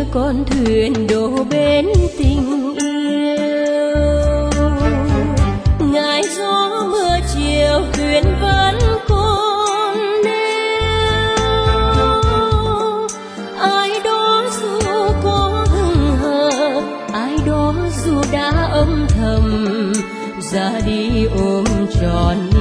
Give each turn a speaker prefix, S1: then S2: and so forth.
S1: con thuyền đổ bến tình yêu. Ngại gió mưa chiều thuyền vẫn còn neo. Ai đó dù có hừng hờ, ai đó dù đã âm thầm ra đi ôm trọn